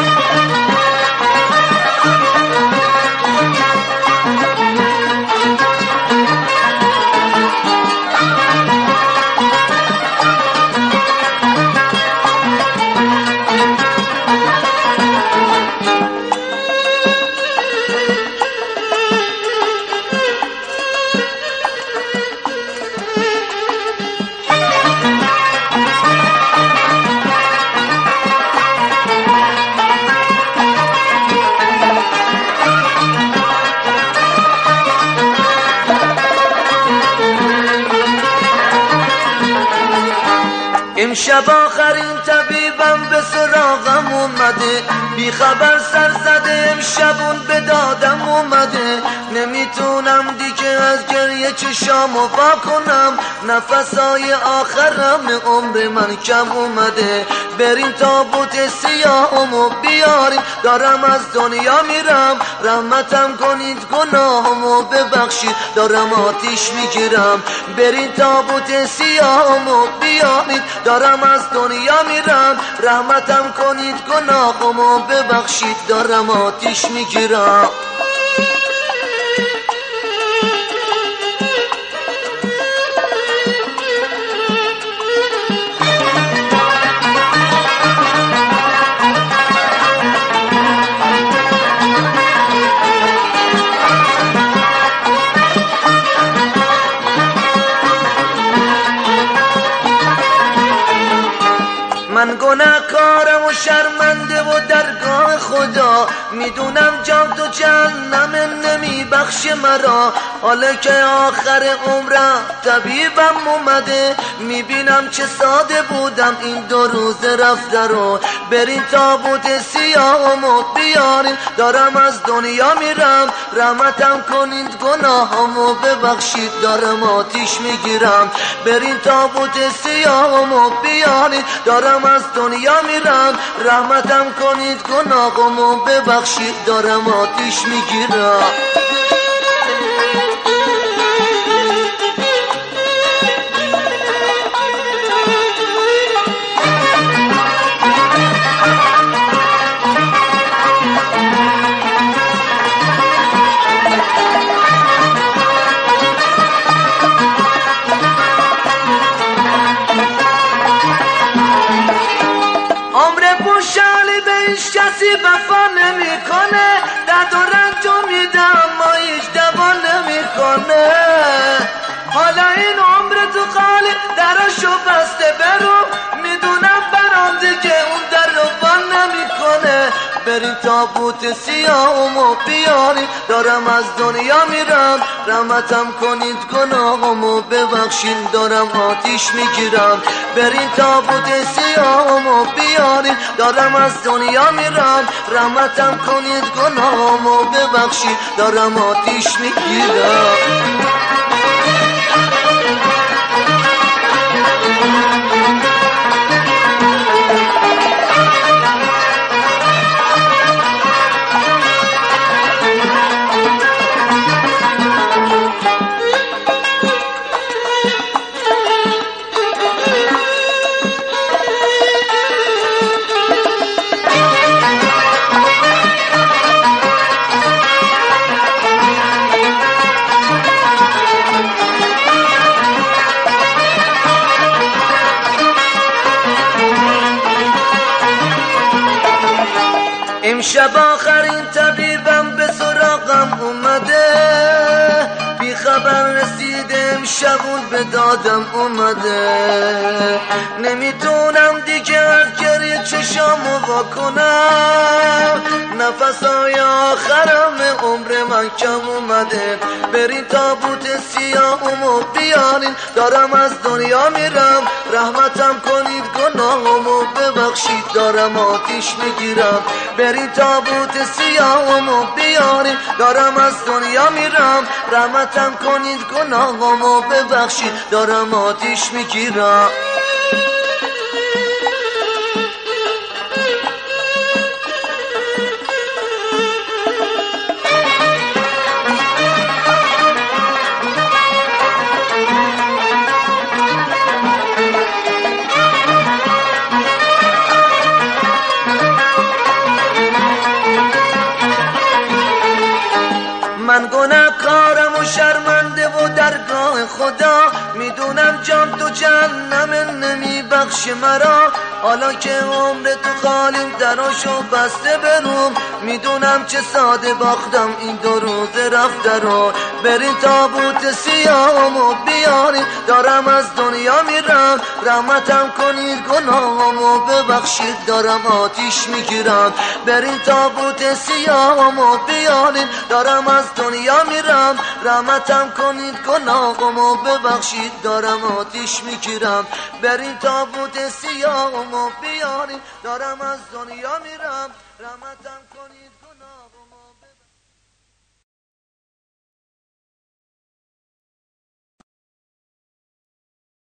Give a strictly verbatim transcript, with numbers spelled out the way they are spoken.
امشب آخرین طبیبم به سراغم اومده، بی خبر سر زده امشبون به دادم اومده. نمیتونم دیگه از گریه چشامو وا کنم، نفسای آخرم عمر من کم اومده. برین تابوت سیاهمو بیارین، دارم از دنیا میرم، رحمتم کنید گناهمو ببخشید، دارم آتیش میگیرم. برین تابوت سیاهمو بیارین، دارم از دنیا میرم، رحمتم کنید گناهمو ببخشید، دارم آتیش میگیرم. من گناهکارم و شرمنده و درگاه خدا، میدونم جان تو جهنم نمیبخش مرا. حالا که آخر عمرم طبیبم اومده، میبینم چه ساده بودم این دو روز رفته رو. برین تابوت سیاهمو بیارین، دارم از دنیا میرم، رحمتم کنید گناهمو ببخشید، دارم آتیش میگیرم. برین تابوت سیاهمو بیارین، دارم از دنیا میرم، رحمتم کنید گناهمو ببخشید، دارم آتیش میگیرم. کسی وفا نمیکنه، درد و رنجو میدم ما هیچ دوا نمیکنه. حالا این عمر تو خالی درشو بسته برو، میدونم برام دیگه اون در رو بان نمیکنه. برین تابوت سیاهمو بیارین، دارم از دنیا میرم، رحمتم کنید گناهمو ببخشین، دارم آتیش میگیرم. برین تابوت سیاهمو بیارین، دارم از دنیا میرم، رحمتم کنید گناهمو ببخشین، دارم آتیش میگیرم. امشب آخرین طبیبم به سراغم اومده، بی خبر رسیده امشبون به دادم اومده. نمیتونم دیگه از گریه چشامو وا کنم، نفسای آخرم عمر من کم اومده. برین تابوت سیاهمو بیارین، دارم از دنیا میرم، رحمتم کنید گناهمو ببخشید، دارم آتیش میگیرم. برین تابوت سیاهمو بیارین، دارم از دنیا میرم، رحمتم کنید گناهمو ببخشید، دارم آتیش میگیرم. شرمنده و درگاه خدا میدونم جام تو جهنم نمیبخش مرا حالا که عمر تو خالیم دراشو بسته بروم میدونم چه ساده باختم این دو روز رفته رو برین تابوت سیاهمو بیارین دارم از دنیا میرم رحمتم کنید گناهمو ببخشید دارم آتیش میگیرم برین تابوت سیاهمو بیارین دارم از دنیا میرم رحمتم کنید گناهمو ببخشید دارم آتیش میگیرم برین تابوت سیاهمو بیارین دارم از دنیا میرم رحمتم کنید